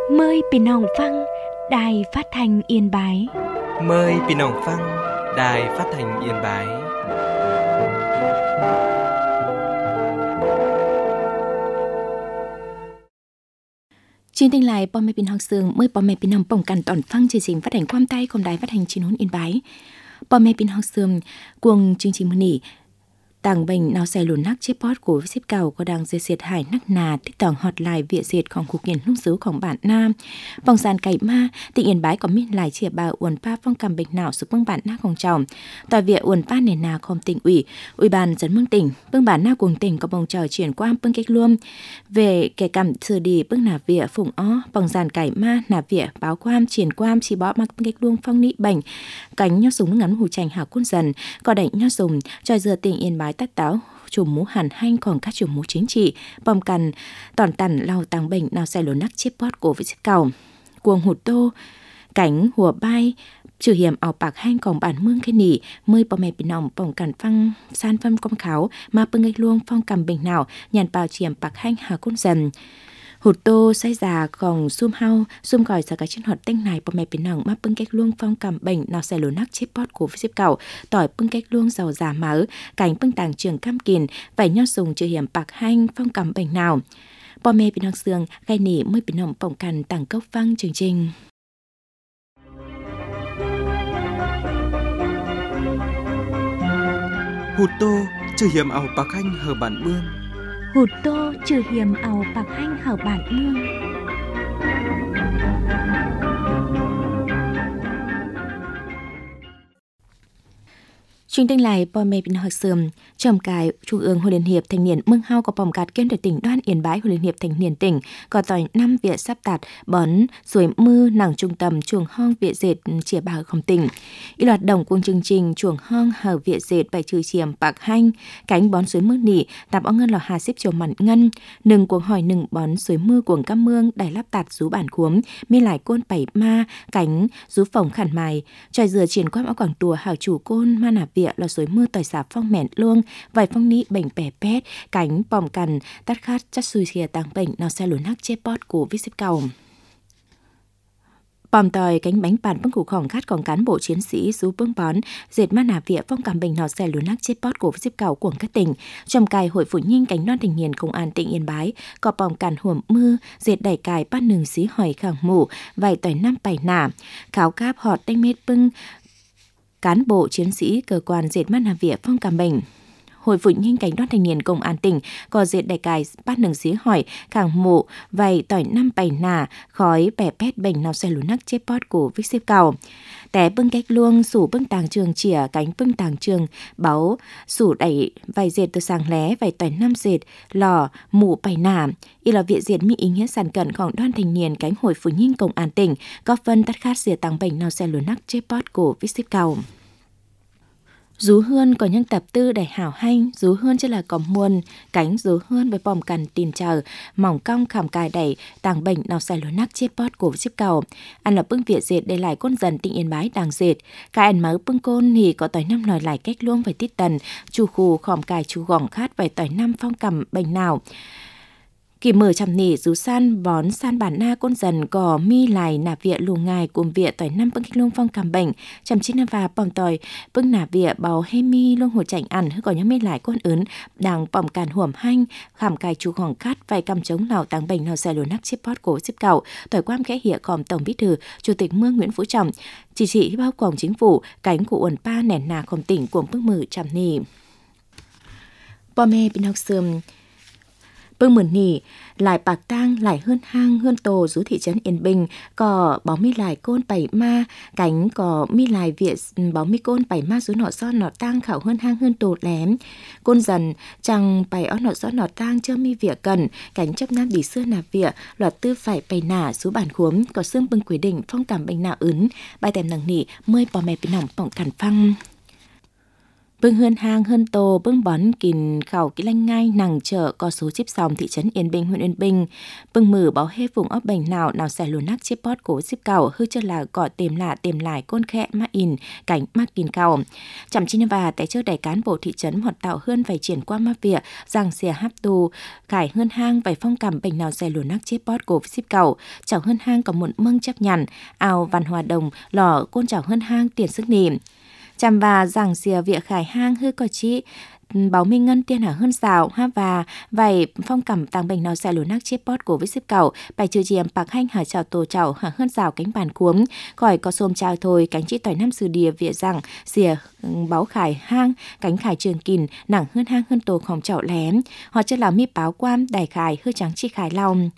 Mờiพี่น้องฟังđài phát thanh Yên Bái. Mời พี่น้องฟัง Đài Phát thanh Yên Bái. Chương trình lại bom mê pin học sương mới bom mê pin nòng bổng cản tỏn phăng chương trình phát hành quam tay cùng đài phát hành chín hôn Yên Bái. Bom mê pin học sương cuồng chương trình môn nỉ tàng bệnh nào xài lùn nắc chế pot của xếp cầu có đang dê xiết hải nắc nà tích tòng họt lại vịa diệtของkhu kiền lúc xứของbản nam bằng sàn cày ma tỉnh Yên Bái có miên lại chia bà uẩn pa phong cầm bệnh nào giúp bưng bản naของchồng tòa vịa uẩn pa nền nà không tỉnh ủy ban dân mương tỉnh bưng bản na cùng tỉnh có bồng chờ chuyển qua bưng cách luôn về kẻ cầm xử đi bưng nà vịa phụng ó bằng sàn cày ma nà vịa báo quam chuyển quam chỉ bỏ mặc bưng cách luôn phong nị bệnh cánh nho súng ngắn hù chành hảo quân dần có đẩy nho súng cho dừa tỉnh Yên Bái tắt táo chủ mũ hàn hanh còn các chủ mũ chính trị bom cằn tòn tằn lao tăng bệnh nào xài lối nắc chếp bót của vị xếp cầu cuồng hụt tô cảnh hùa bay trừ hiểm ảo bạc hanh còn bản mương cái nỉ mơi bò mẹ bị nòng bỏng cằn phăng san phân công kháo mà bưng ngay luôn phong cầm bệnh nào nhàn bào chiểm bạc hanh hà côn dần hụt tô say già còn xum hao xum gọi ra cái chân hoạt tinh này bò mẹ bị nòng mà bưng cách luôn phong cầm bệnh nào xài lối nắc chếp bót của vị xếp cầu tỏi bưng cách luôn giàu già mỡ cảnh bưng tàng trường cam kiền vải nho sùng trừ hiểm bạc hanh phong cầm bệnh nào bò mẹ bị nòng xương gai nỉ mới bị nòng bỏng cằn tàng cốc văng chương trình. Hụt tô trừ hiểm ảo bạc hanh hở bản mương. Hụt tô trừ hiểm ảo bạc hanh hở bản mương. Chuyên tinh lại bò mê bình học sườm trầm cài Trung ương Hội Liên hiệp Thanh niên Mương Hao có bồng cạt kiên được tỉnh Đoan Yên Bái Hội Liên hiệp Thanh niên tỉnh có tỏi năm viện sắp tạt bón suối mưa nàng trung tâm chuồng hong viện dệt chia bà không tỉnh y loạt đồng quân chương trình chuồng hong hở viện dệt bài trừ chiềm bạc hanh cánh bón suối mưa nỉ tạp ó ngân lò hà xếp chiều mặn ngân nừng cuồng hỏi nừng bón suối mưa cuồng cam mương đài lắp tạt rú bản cuống mi lại côn bảy ma cánh rú phồng khản mài tròi dừa triển quam ó quảng tùa hảo chủ côn ma nạp viện là suối mưa tỏi xả phong mẹn luông vài phong nị bệnh bẻ pét cánh bòm cằn tát khát chắt xùi xìa tàng bệnh nào xe lùn hắc chép bót của viết xếp cầu bòm tỏi cánh bánh bàn bưng củ khỏng khát còn cán bộ chiến sĩ rú bưng bón dệt ma nà vịa phong cảm bệnh nào xe lùn hắc chép bót của viết xếp cầu của các tỉnh trầm cài hội phụ nhinh cánh đoan thành niên công an tỉnh Yên Bái có bòm cằn huồm mưa dệt đẩy cài bát nừng xí hỏi khẳng mủ vài tỏi năm bảy nả kháo cáp họt tanh mết bưng cán bộ chiến sĩ cơ quan dệt mắt nà vịa phong cảm bệnh hội phụ huynh cảnh đoan thành niên công an tỉnh có dệt đại cài bát nừng xí hỏi khẳng mộ vầy tỏi năm bảy nà khói bẻ pét bệnh nào xe lú nắc chép bót của viết xếp cầu té bưng cách luông sủ bưng tàng trường chỉa cánh bưng tàng trường báu sủ đẩy vài dệt từ sàng lé vài tỏi năm dệt lò mụ bảy nà y là viện dệt mỹ ý nghĩa sản cậnของđoan thành niên cánh hội phụ huynh công an tỉnh có phân tắt khát xỉa tàng bệnh nào xe lú nắc chép bót của viết xếp cầu rú hươn có những tập tư để hảo hanh rú hươn chứ là có muôn cánh rú hươn với bòm cằn tin chờ mỏng cong khảm cài đẩy tàng bệnh nào xài lối nắc chép bót của xếp cầu ăn là bưng viện dệt để lại côn dần tỉnh Yên Bái đang dệt cái ăn mớ bưng côn thì có tỏi năm lòi lại cách luông phải tít tần chu khù khòm cài chu gỏng khát vài tỏi năm phong cầm bệnh nào kỳ mở chầm nỉ rú san bón san bản na côn dần gò mi lại nà vịa lù ngài cùng vịa tỏi năm bưng kích lông phong cầm bệnh chầm chín và bòm tỏi bưng nà vịa bào hê mi lông hồ chảnh ăn hư có nhóm mi lại côn ướn đàng bòm càn huẩm hanh khảm cài chú gỏng khát vài cầm chống lào tàng bệnh nào xài lùn nắc chếp bót cổ xếp cầu tỏi quam kẽ hịa còm tổng bí thư chủ tịch mương Nguyễn Phú Trọng chỉ thị bao quòng chính phủ cánh của uẩn pa nẻn nà khom tỉnh của bưng mở chầm nỉ bòm mê bin học sườm bưng mượn nỉ lại bạc tang lại hơn hang hơn tổ rú thị trấn Yên Bình có báo mi lại côn bảy ma cánh có mi lại viện báo mi côn bảy ma rú nọ son nọ tang khảo hơn hang hơn tổ lém côn dần chẳng bảy ó nọ son nọ tang chơ mi vỉa cần cánh chấp nam bỉ xưa nà vỉa loạt tư phải bày nả rú bản khuốm có xương bưng quy định phong cảm bệnh nạ ướn bài tèm nằng nỉ mơi bò mẹ bị nòng bỏng cản phăng Bưng hươn hang hươn tô bưng bón kìn khảo kỹ lanh ngay nàng chợ có số chip sòng thị trấn Yên Bình huyện Yên Bình. Bưng mử báo hết vùng ấp bành nào xẻ lùn nắc chip pot cổ ship cào hư chân là gọi tìm lại côn khẽ ma in cảnh ma kìn cào. Chậm chi và tại chợ đại cán bộ thị trấn hoạt tạo hươn phải triển qua ma vỉa giang xìa hấp tù cải hươn hang vài phong cảm bành nào xẻ lùn nắc chip pot cổ ship cào chào hươn hang có một mâng chấp nhằn ao văn hòa đồng lò côn chào hươn hang tiền sức nìm. Chăm và giảng xìa việc khải hang hư có chị báo minh ngân tiên hở hơn xào ha và vậy phong cảm tàng bình nào xài lúa nắc chip pot của với ship cầu bài trừ chiếm bạc hanh hở chào tổ chảo hở hơn xào cánh bàn cuống khỏi có xôm chào thôi cánh chị tỏi năm sư đìa vỉa rằng xìa báo khải hang cánh khải trường kìn nặng hơn hang hơn tổ khom chảo lém họ chưa làm mi báo quan đài khải hư trắng chi khải lòng.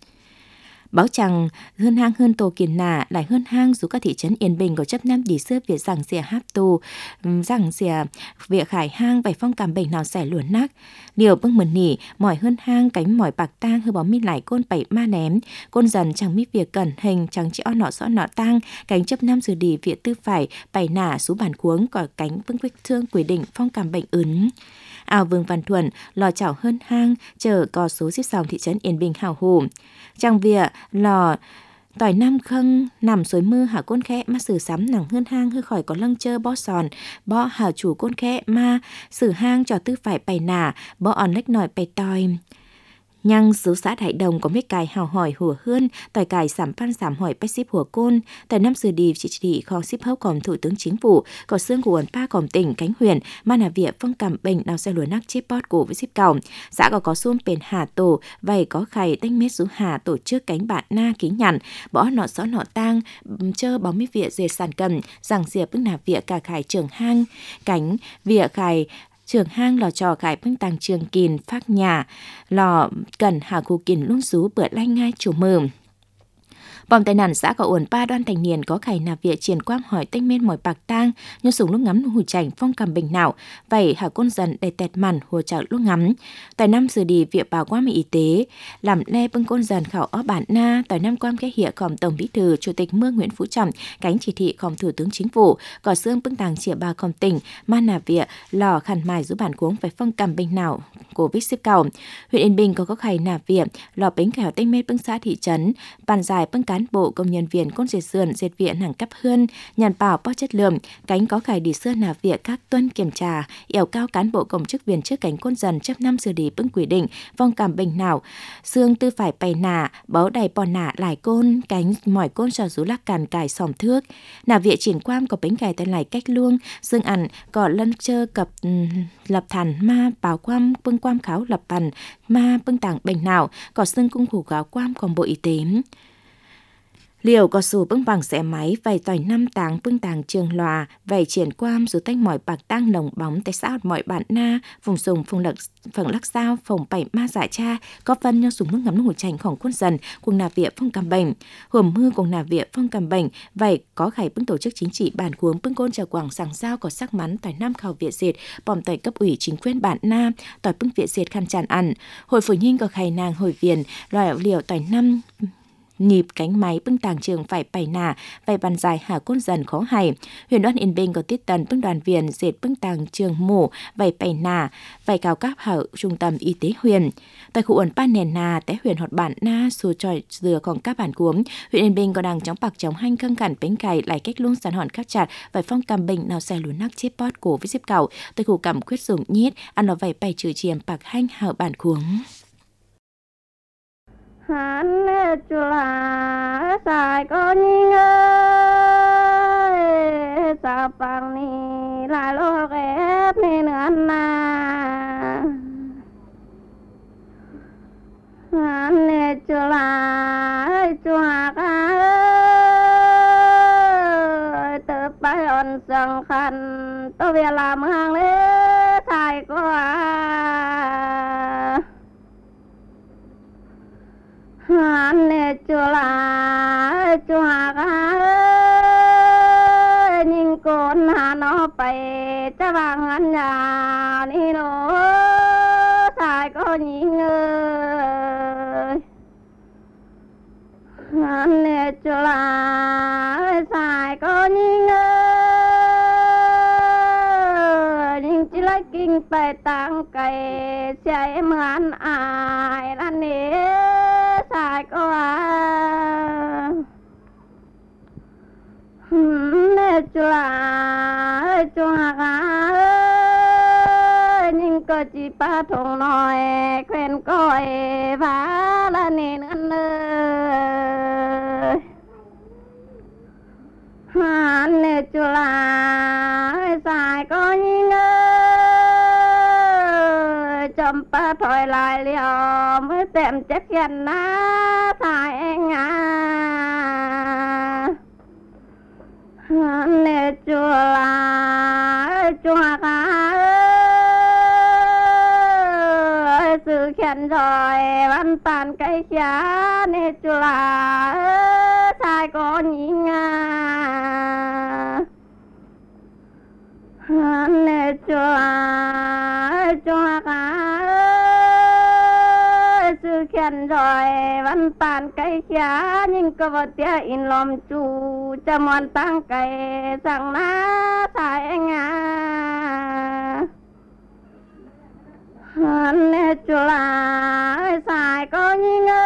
Báo chẳng hơn hang hơn tổ kiền nà lại hơn hang dù các thị trấn Yên Bình có chấp năm đi xưa việc rằng xìa háp tù rằng xìa việc khải hang vài phong cảm bệnh nào xẻ luồn nắc điều bưng mần nỉ mỏi hơn hang cánh mỏi bạc tang hư báo mi lại côn bảy ma ném côn dần chẳng mi việc cẩn hình chẳng chỉ o nọ rõ nọ tang cánh chấp năm giờ đi việc tư phải bảy nả số bản cuống có cánh vững quyết thương quy định phong cảm bệnh ứng. Ảo Vương Văn Thuần lò chảo hơn hang chờ có số ship sòng thị trấn Yên Bình hào hù. Trong việc lò tỏi nam khâng nằm suối mưa hạ côn khẽ mà sử sắm nặng hơn hang hư khỏi có lăng chơ bó sòn bó hạ chủ côn khẽ mà sử hang cho tư phải bày nả bó on lách nòi bày tòi. Nhăng xứ xã Đại Đồng có mấy cài hào hỏi hùa hơn, tỏi cài sảm phan sảm hỏi bách ship hùa côn, tại năm sự đi chỉ kho ship hốc còn thủ tướng chính phủ, có xương của pa còn tỉnh cánh huyền, mà là việc phong cảm bệnh nào xe lúa nắc chip pot của với ship còng. Xã có xuông bền hà tổ, vầy có khải tanh mét số hà tổ chức cánh bạn na ký nhằn, bỏ nọ xó nọ tang, chơ bóng mít vịa dề sàn cầm, rằng diệp bức nà vịa cả khải trường hang, cánh vịa khải trường hang lò trò khải bưng tàng trường kìn phát nhà lò cần hạ cụ kìn luôn rú bữa lanh ngay chủ mờ. Vòng tai nạn xã có uẩn ba đoan thành niên có khải nạp việc triển quam hỏi tênh men mỏi bạc tang như súng lúc ngắm hù chảnh phong cầm bình nào vậy hạ côn dần đầy tẹt màn hùa chảo lúc ngắm tại năm xử đi việc bảo quam y tế làm le bưng côn dần khảo ở bản na tại năm quam cái hiệu khom tổng bí thư chủ tịch mương Nguyễn Phú Trọng cánh chỉ thị khom thủ tướng chính phủ có xương bưng tàng chìa ba khom tỉnh ma nạp việc lò khăn mài giúp bản cuống phải phong cầm bình nào của vít ship cầu huyện Yên Bình có khải nạp việc lò bánh khảo tênh men bưng xã thị trấn bàn dài bưng cán bộ công nhân viên côn diệt sườn diệt viện hàng cấp hơn nhàn bảo bao chất lượng cánh có khải đi xưa nạp việc các tuân kiểm tra ẻo cao cán bộ công chức viên trước cánh côn dần chấp năm xử lý bưng quy định vong cảm bình nào xương tư phải bày nả báo đầy bò nả lại côn cánh mỏi côn cho rú lắc càn cài xòm thước nạp việc triển quam có bánh cài tên lại cách luông xương ăn có lân chơ cập lập thàn ma báo quam bưng quam kháo lập bàn ma bưng tàng bình nào có xương cung khủ gáo quam còn bộ y tế. Liều có dù bưng bằng xe máy vầy tỏi năm táng bưng tàng trường lòa vầy triển quam dù tách mỏi bạc tang nồng bóng tại xã mọi bạn na vùng sùng phường lắc sao phòng bảy ma giải cha có phân nhau sùng nước ngắm ngủ chànhของquân dần cùng nạp viện phong cầm bệnh hùm mưa cùng nạp viện phong cầm bệnh vầy có khải bưng tổ chức chính trị bản cuống bưng côn chờ quảng sàng giao có sắc mắn tỏi năm khảo viện diệt bòm tỏi cấp ủy chính quyền bản na tỏi bưng viện diệt khăn tràn ăn hội phủ nhinh có khải nàng hội viện loại liều tỏi năm nhịp cánh máy bưng tàng trường phải bày nả vài bàn dài hạ côn dần khó hài huyện Đoan Yên Bình có tiết tần bưng đoàn viện dệt bưng tàng trường mổ vài bày nả vài cao cấp hở trung tâm y tế huyện tại khu uẩn ban nền nà tại huyện họt bản na xù tròi dừa còn các bản cuống huyện Yên Bình có đang chống bạc chống hanh khăng cản bánh cày lại cách luôn sàn hòn khắc chặt vài phong cầm bình nào xe lúa nắc chip pot cổ với xếp cầu tại khu cầm quyết dùng nhít ăn nó vài bày trừ chiềm bạc hanh hở bản cuống. Hắn chula sai có nhìn ơi sao bằng ni lại lo ghép nên ăn na hắn chula chua cá từ bay on sang khăn tôi về làm hàng lễ thay qua hắn chula chua cá nhìn con nó bay cha vàng ăn nhà ni nó sai có nhìn ơi hắn chula sai có nhìn ơi nhìn chỉ lấy ไปตั้งไก่ใจเหมือนอายละนี้สายก็ว่าเนจุลาจุหากายิ่งก็จีปาทงน้อยเควนก้อยฟ้าละนี้นั่นเลยเนจุลาสายก็ยิ่งจำปาถอยลายเหลี่ยมเมื่อเต็มเจ็บยันหน้าสายเองเนจุลาจุหากาสื่อเขียนถอยวันตานไก่เขียเนจุลาชายก็ยิ่งเนจุลาจุหากาสื่อเขียนถอยวันตานไก่เขียยิ่งก็บ่เตี้ยอินลมจูจะมอนตั้งไก่สั่งหน้าสายเนจุลาสายก็ยิ่ง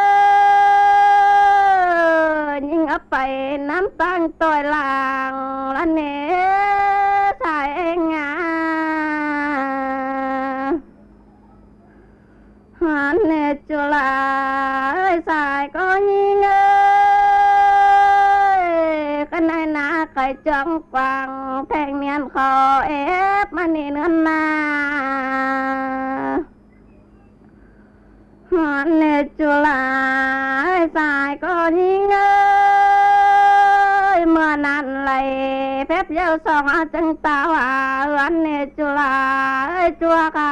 ยิ่งเอาไปน้ำตั้งต่อยหลังละเนสายเนจุลาสายก็ยิ่งก็นายนาไก่จังกวางแทงเนียนคอเอฟมันนี่เนื้อนาเนจุลาสายก็ยิ่งเมื่อนั้นเลยเพบเย้าสองจังตาว่าเนจุลาจัวกา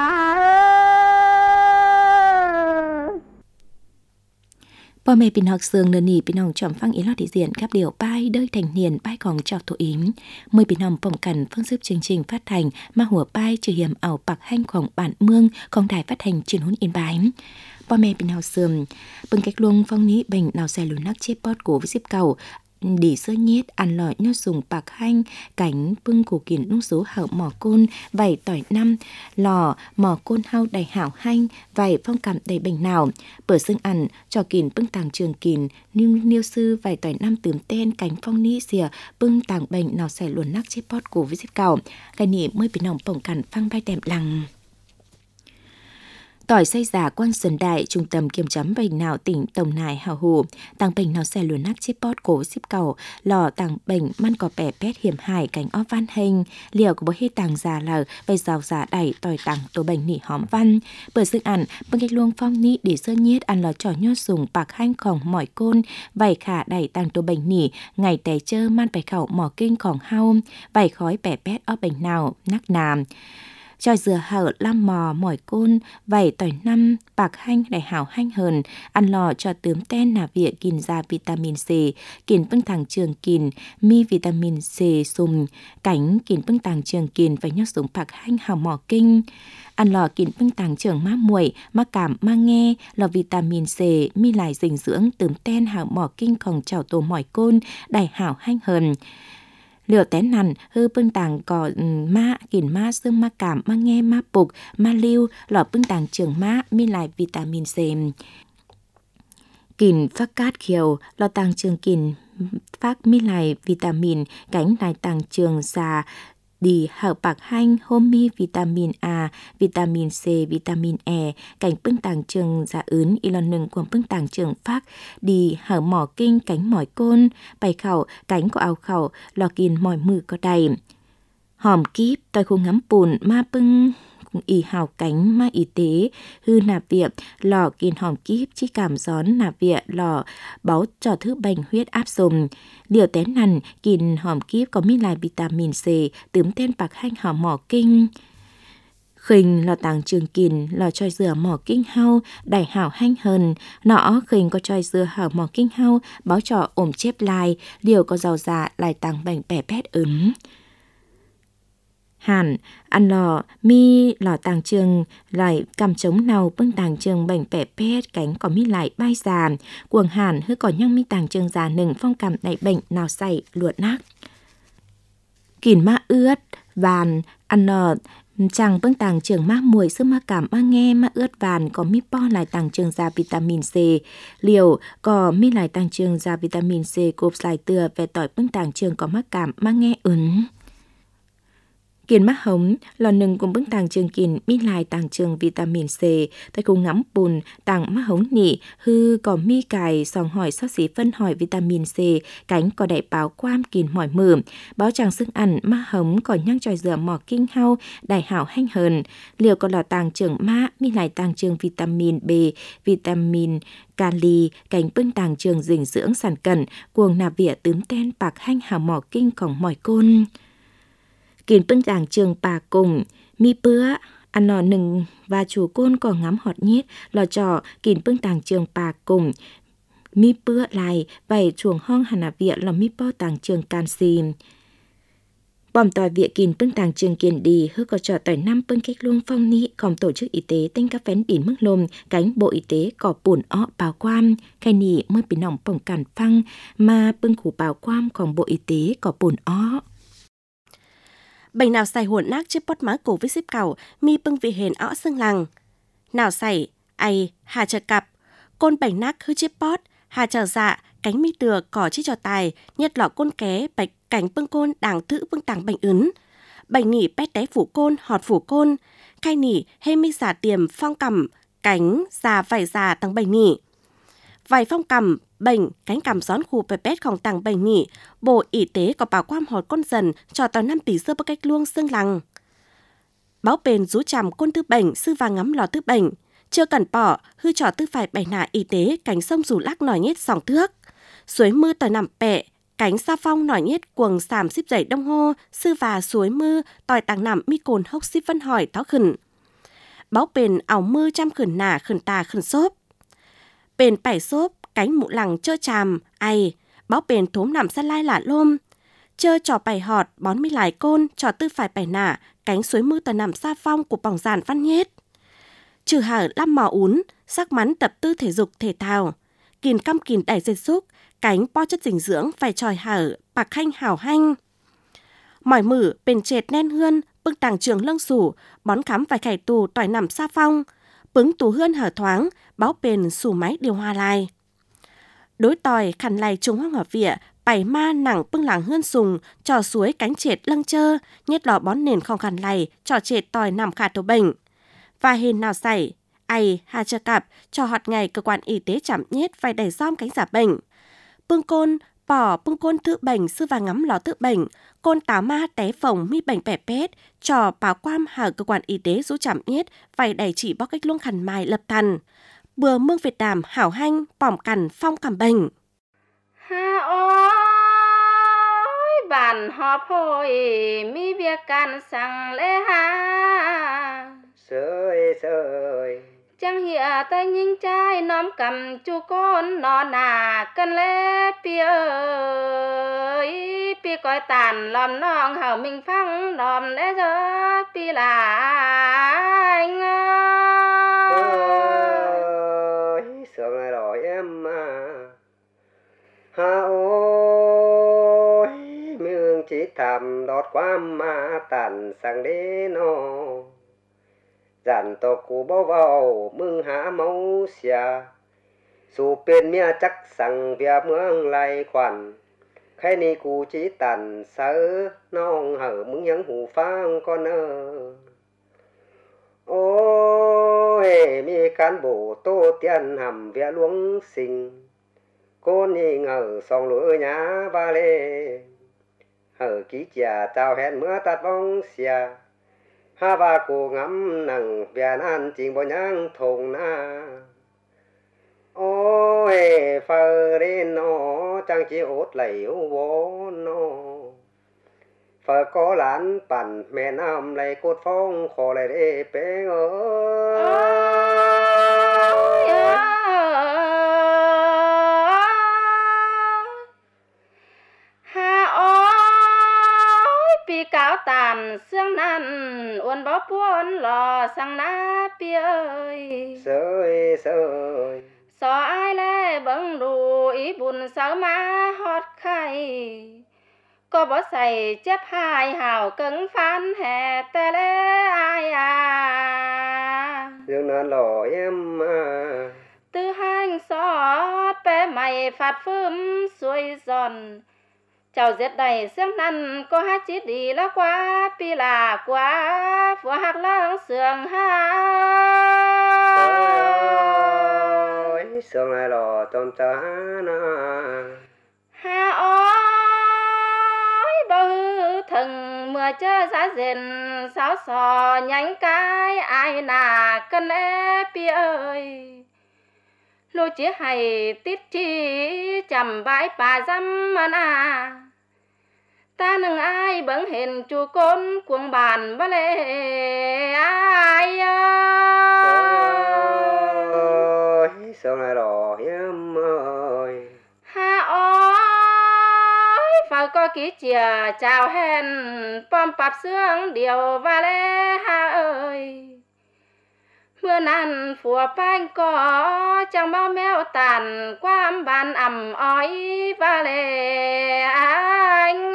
พ่อแม่พี่น้องเสืองเนินนีพี่น้องจอมฟังอีลอดีเdiện các điều bài đời thành niên bàiของเจ้าตัวเองmờiพี่น้องป้องกันphương sức chương trình phát hành màหัวbài trừ hiểm ảo bạc hànhของbản mươngของđài phát hành truyền hôn yên báiพ่อแม่พี่น้องเสืองbằng cách luôn phong ní bệnh nào xài lùn nắc chếp bót cổ với xếp cầu đi sơ nhét ăn lọ nhớ dùng bạc hành cánh bưng cổ kiển nung số hậu mỏ côn vảy tỏi năm lò mỏ côn hao đầy hảo hành vảy phong cảm đầy bệnh nào bữa xương ăn cho kiển bưng tàng trường kiển niêu sư vảy tỏi năm tướm tên cánh phong ní xìa bưng tàng bệnh nào xài luồn nắc chếp bót cổ với xếp cầu cái nỉ mới bị nòng bổng cằn phăng bay đẹp lằng tỏi xây giả quan sơn đại trung tâm kiểm chấm bệnh nào tỉnh Tổng Nải Hào Hồ tàng bệnh nào xe luồn nắc chếp bót cổ xếp cầu lò tàng bệnh man cò bẻ pét hiểm hại cánh óp văn hình liều của bố hê tàng già lờ vây rào giả đẩy tỏi tàng tổ bệnh nỉ hóm văn bữa sức ăn bằng cách luông phong nỉ để sơ nhiết ăn lò trò nhót dùng bạc hanh khỏng mỏi côn vảy khả đẩy tàng tổ bệnh nỉ ngày té chơ man bẻ khẩu mỏ kinh khỏng hao vảy khói bẻ pét óp bệnh nào nắc nàm tròi dừa hở lam mò mỏi côn vảy tỏi năm bạc hanh đại hảo hanh hờn ăn lò cho tướm ten nà vịa kìn ra vitamin C kìn bưng tàng trường kìn mi vitamin C sùm cánh kìn bưng tàng trường kìn và nhót súng bạc hanh hào mỏ kinh ăn lò kìn bưng tàng trường má muội má cảm má nghe lò vitamin C mi lại dinh dưỡng tướm ten hào mỏ kinh khòng chảo tổ mỏi côn đại hảo hanh hờn liều té nằn hư bưng tàng cỏ ma kìn ma xương ma cảm ma nghe ma bục ma lưu lọ bưng tàng trường ma mi lại vitamin C kìn phát cát khiều lọ tàng trường kìn phát mi lại vitamin cánh lại tàng trường già đi hở bạc hanh homi vitamin A vitamin C vitamin E cánh bưng tàng trường giả ướn ilon nừng của bưng tàng trường phát đi hở mỏ kinh cánh mỏi côn bày khẩu cánh của áo khẩu lò kìn mỏi mừ có đầy hòm kíp tôi không ngắm bùn ma bưng y hào cánh ma y tế hư nạp viện lò kìn hòm kíp chi cảm gión nạp viện lò báo cho thứ bệnh huyết áp dùng liều té nằn kìn hòm kíp có mi lại vitamin C tướm tên bạc hanh hòm mỏ kinh khình lò tàng trường kìn lò choi dừa mỏ kinh hao đại hảo hanh hờn nọ khình có choi dừa hảo mỏ kinh hao báo trò ổm chép lai liều có giàu dạ lại tàng bệnh bẻ pét ướm hẳn ăn lò mi lò tàng trường lại cầm chống nào bưng tàng trường bệnh bẻ pét cánh có mi lại bay già cuồng hẳn hư có nhăng mi tàng trường già nừng phong cảm đại bệnh nào xảy luột nát kìn ma ướt vàn ăn lò Chẳng bưng tàng trường má mùi sức má cảm má nghe má ướt vàn có mi po lại tàng trường ra vitamin C. Liều có mi lại tàng trường ra vitamin C cốp lại tựa về tỏi bưng tàng trường có má cảm má nghe ứng. Kiền má hống lò nừng cùng bưng tàng trường kiền mi lại tàng trường vitamin C. Tại cùng ngắm bùn tàng má hống nị hư có mi cài sòng hỏi xót xí phân hỏi vitamin C cánh có đại báo quam kiền mỏi mử. Báo chàng sức ăn má hống có nhang tròi dừa mỏ kinh hao đại hảo hanh hờn. Liều có lò tàng trường má mi lại tàng trường vitamin B, vitamin kali cánh bưng tàng trường dinh dưỡng sản cẩn cuồng nạp vỉa tướm ten bạc hanh hảo mỏ kinh còng mỏi côn. Kiền bưng tàng trường bà cùng mi bữa ăn nò nừng và chủ côn có ngắm họt nhít lò trò kiền bưng tàng trường bà cùng mi bữa lại vậy chuồng hong hàn vịa là mi po tàng trường canxi bòm tỏi vịa kiền bưng tàng trường kiền đi hư có trò tỏi năm bưng cách luông phong nị còn tổ chức y tế tinh các phén đỉn mức lồm cánh bộ y tế có bùn ọ báo quam khai nị mới bị nòng bỏng cản phăng mà bưng khủ báo quam còn bộ y tế có bùn ọ. Bệnh nào xảy hồn nác chiếc bót má cổ với xếp cào, mi bưng vị hền õ xương lằng. Nào xảy, ai, hà chờ cặp, côn bệnh nác hư chiếc bót, hà chờ dạ, cánh mi từa cỏ chiếc trò tài, nhất lọ côn ké, bạch cánh bưng côn đảng thữ bưng tàng bệnh ấn. Bệnh nỉ pét đáy phủ côn, họt phủ côn, khai nỉ hê mi giả tiềm phong cầm, cánh già vải già tăng bệnh nỉ. Vài phong cầm, bệnh, cánh cầm gión khu bè bétของtàng bệnh nỉ, Bộ Y tế có bảo quam họt con dần cho tàu 5 tỷ sơ bắc cách luông xương lằng. Báo bền rú chằm côn tư bệnh, sư và ngắm lò tư bệnh. Chưa cần bỏ, hư trò tư phải bày nạ y tế, cánh sông rủ lắc nổi nhét sòng thước. Suối mưa tỏi nằm bẹ, cánh sa phong nổi nhét cuồng sàm xíp dậy đông hô, sư và suối mưa, tỏi tàng nằm mi cồn hốc xíp vân hỏi tháo khẩn. Báo bền ảo mưa trăm khẩn nả khẩn tà khẩn xốp. Bền bảy xốp, cánh mụ lằng chơ chàm, ai, báo bền thốm nằm sát lai lả lôm. Chơ trò bày họt, bón mi lại côn, trò tư phải bày nả, cánh suối mưa tờ nằm xa phong của bỏng giàn văn nhết. Trừ hở lăm mò ún, sắc mắn tập tư thể dục thể thao. Kìn căm kìn đẩy dệt xúc, cánh po chất dinh dưỡng phải tròi hở, bạc hanh hảo hanh. Mỏi mử, bền trệt nen hươn, bưng tàng trường lâng sủ, bón khắm phải khải tù tỏi nằm xa phong. Bứng tù hươn hở thoáng, báo bền sủ máy điều hòa lại. Đối tỏi khăn lầy trùng hoang hỏa vỉa, bày ma nặng bưng làng hươn sùng, trò suối cánh trệt lâng chơ, nhất lò bón nền không khăn lầy, trò trệt tỏi nằm khả tổ bệnh. Và hên nào xảy, ai hà chờ cặp, cho họt ngày cơ quan y tế chậm nhất phải đẩy giom cánh giả bệnh. Bưng côn, bỏ bưng côn tự bệnh sư và ngắm lò tự bệnh, côn táo ma té phồng mi bệnh bẻ pét, trò báo quam hở cơ quan y tế rú chậm nhất phải đẩy chỉ bóc cách luông khẩn mài lập thần. Bừa mương Việt Nam hảo hanh, bỏng cằn phong cảm bệnh. Ha ôi, bản họp hồi, mi việc can sang lễ ha. Sơi Chẳng hiểu tay nhìn trai nóm cầm chú con nó nà cân lễ pi ơi. Pi coi tàn lòm nong hảo mình phăng lòm lễ gió pi là anh ơi. Sướng này rồi em à. Ha ôi, mương chỉ thầm đọt qua mà tàn sang đế nó. Dàn tổ cụ bao vào mương há máu xìa. Dù bên mía chắc sang vía mương lại khoản. Khai ni cụ chỉ tàn sớ nong hở mương nhắn hù phang con ơ. Ôi, mi cán bộ tô tiền hầm vía luống sinh. Cô nhì ngờ song lửa nhá ba lê. Hở ký chà chào hẹn mưa tạt bóng xìa. Ha ba cô ngắm nằng vía nan chinh bò nhang thùng na. Ôi, phơ đến nó chẳng chỉ ốt lấy vô nó. Phơ có lãn bản mẹ nam lấy cốt phong khó lại để bé cáo tàn xương năn uốn bó buôn lò sang ná pi ơi sơi so ai lê bâng đủ ý buồn sao má hót khay có bỏ xài chép hai hào cứng phán hè tê lê ai à dương nó lò em tư hành xót bé mày phạt phơm xuôi giòn chào giết đầy xương năn có hát chít đi lá quá pi là quá phùa hạt lăng sườn ha sườn lại lò tôm cha na ha ôi bao thần mưa chớ giá rền sáo sò nhánh cái ai nà cân lẽ pi ơi lô chỉ hay tít chi chầm bãi bà dăm à ta nâng ai bấn hình chu côn cuồng bàn ba lê ai ơi sương lại lò em ơi ha ôi phải có ký chìa chào hẹn pom bạp xương điều ba lê ha ơi mưa nàn phùa bánh có chẳng bao mèo tàn qua bàn ẩm ói và lệ anh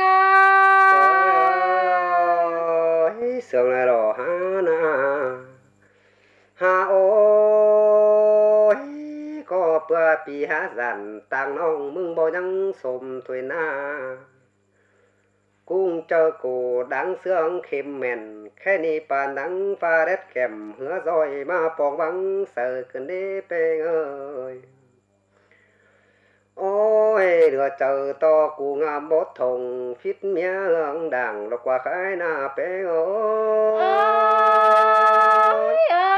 ơi sương lại lò ha na ha ôi có bữa pi ha dàn tàng nong mưng bao nhang xồm tuổi na cung chờ cổ đáng sương khêm mèn khe ni bàn đắng pha đét kèm hứa rồi mà bong vắng sợ cơn đế bê ơi ôi đưa chờ to cụ ngàm bốt thùng phít mía hương đảng lọc qua khai na bê ơi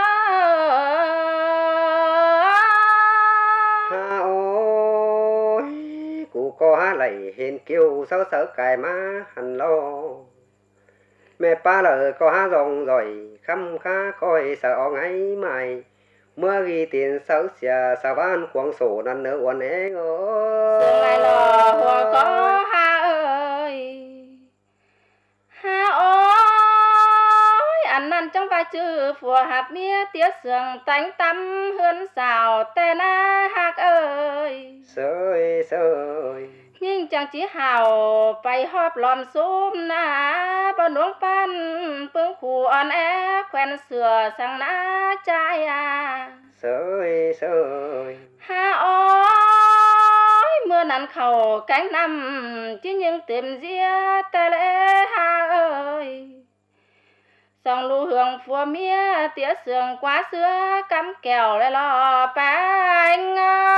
ha ôi cụ có há lầy hiền kiều sớ sớ cài má hẳn lo mẹ ba lời có há rong rồi khăm khá coi sợ ngay mày mưa ghi tiền sớ xìa sao van quăng sổ năn nỡ uốn é ơi sương lại lò hoa có ha ơi ha ôi ăn năn trong vai chữ phùa hạt mía tía sương tánh tắm hươn xào tê na hạc ơi sơi sơi nhưng chẳng chỉ hào bay họp lòm xúm na bao nuông pan phương khu on é quen sửa sang na trai à sơi sơi ha ôi mưa nắng khẩu cánh năm chỉ những tìm ria tê lễ ha ơi dòng lũ hương phùa mía tía sương quá xưa cắm kèo lại lò bánh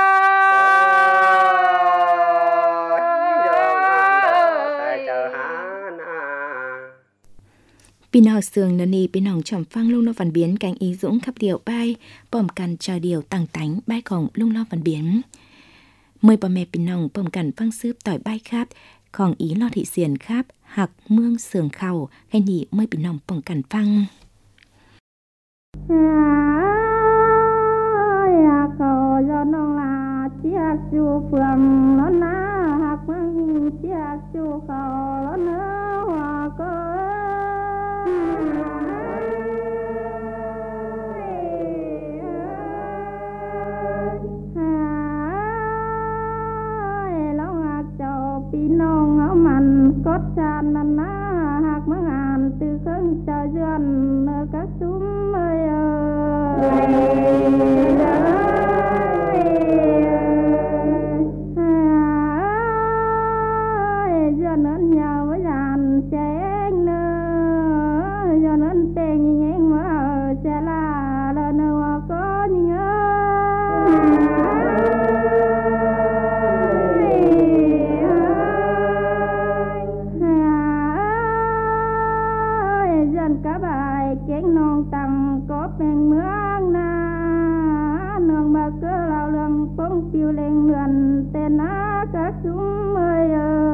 Pin hò sương nân y pin hỏng chỏm phăng lung lo văn biến cánh ý dũng khắp điệu bay bòm cằn cho điều tăng tánh bay cổng lung lo văn biến mời bà mẹ pin hỏng bòm cằn phăng xướp tỏi bay khắp còn ý lo thị xiền khắp hạc mương sườn khẩu hay nhị mời pin hỏng bòm cằn phăng cầu do nông là chiếc chu phường nó na hạc mương chiếc chu khẩu nó nữa hòa cơ nông áo mặn cốt tràn năn ná hạc măng ngàn từ khưng chờ duyên nơi các súm ơi duyên ơn nhau với dàn trẻ anh nữa duyên ơn tên nhánh mà sẽ là lần nữa có nhớ cả bài chén non tầm có bên mương na nương bà cơ lao lương phong tiêu lên lượn tên á các chúng ơi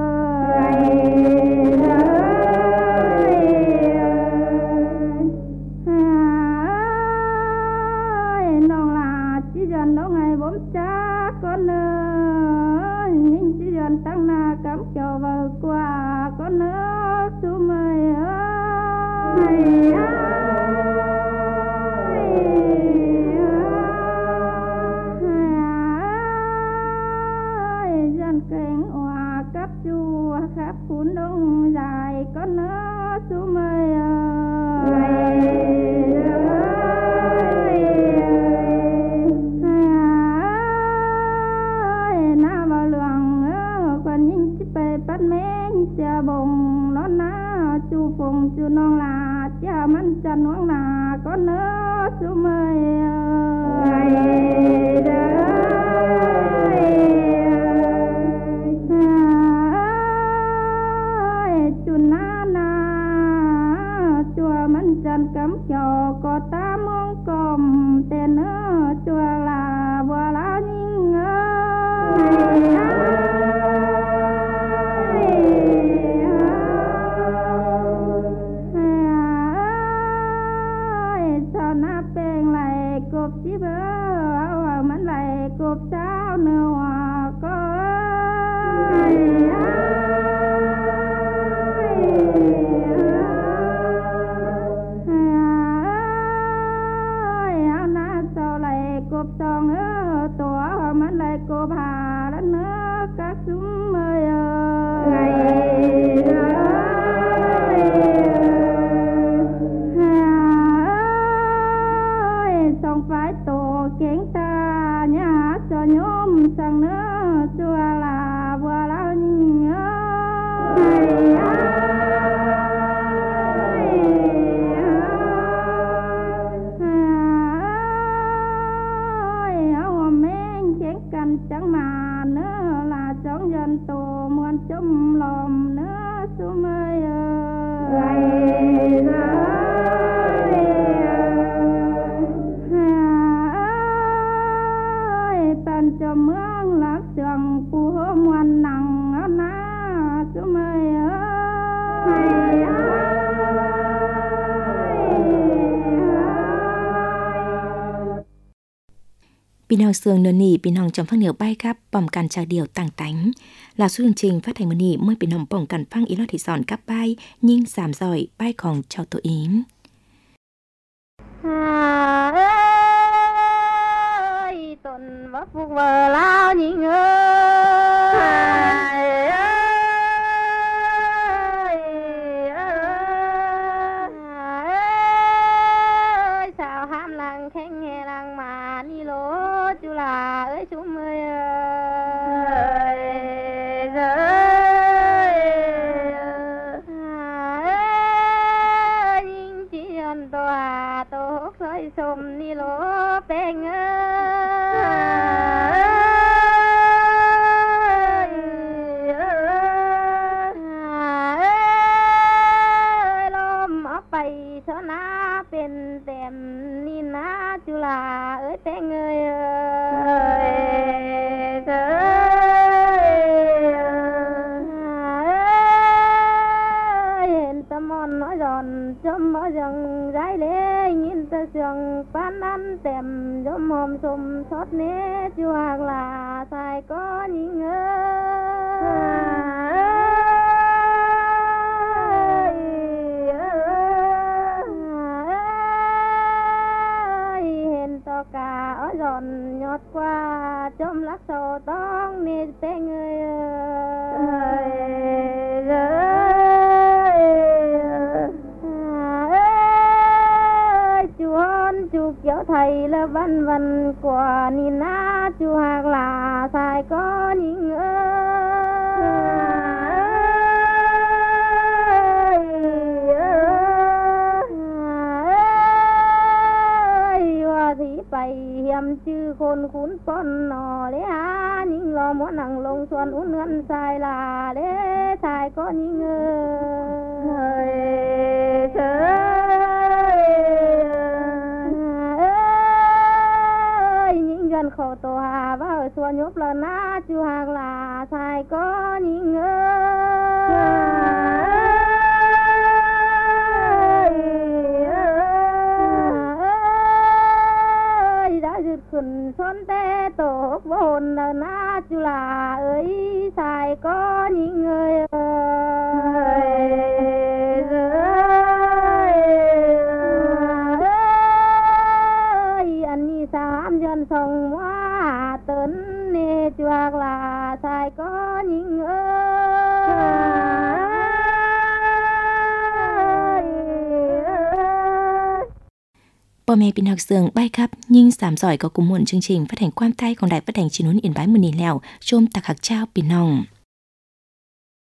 non là chỉ dần đâu ngày bốn cha con ơi nhưng chỉ dần tăng na cắm chầu vào qua con nữa chúng ơi dân kênh hòa cấp chùa khắp cuốn đông nữa chùa là bùa lá nhìn sao na bèn lại cột chỉ bơ mình lại cột sao nữa có cột tròn nữa tổ mình lại cột hà đất nữa các chúng ơi xong phải tổ kiến ta nhà cho nhóm sang nữa chùa là vừa lao nhìn chẳng mà nữa là chọn dân tổ muôn chung lòng nữa xuống ơi tần cho mương lạc trường phù hộ muôn nặng na xuống ơi Pin hào sương nơn nỉ pin hòng trong phát niệu bay khắp bỏng càn trà điều tàng tánh là số chương trình phát hành mơn nỉ mới pin hòng bỏng càn phăng ý lo thị sòn các bay nhưng giảm giỏi bay còn cho tội yếm ơi tuần vấp phục vờ lao nhìn ơi sao ham lăng khen nghe lăng mà đi lố chú là ơi chú ơi nhìn chỉ ăn tòa tổ hút soi xôm đi lố bèn lom ấp bay số na bên đèm ni na chú là ơi bèn ơi mòn nói giòn chấm mở rừng rái lê nhìn ta sườn pan ăn tèm gióm hôm xôm xót né chưa hàng là sai có những hẹn to cả ở giòn nhọt qua chấm lắc sầu tông nè té người chú kéo thầy là văn văn của nhìn na chú hàng là sai có những thì phải hiểm chứ khôn khún con nọ đấy á những lo muốn năng lông xuân uốn lượn sai là đấy sai có những gần khổ tổ hà và ở xua nhốp là na chú hàng là sai có những đã dứt khẩn xuân tê tổ vô hồn là na chú là ơi sai có những người sam dân sông hoa tấn nê chuộc là sai có những Bò mẹ pin học sương bay khắp nhưng giảm giỏi có cùng muộn chương trình phát hành quan tay còn đài phát hành chín huấn Yên Bái Mùa Nì Lèo chôm tạc hạc trao pin nòng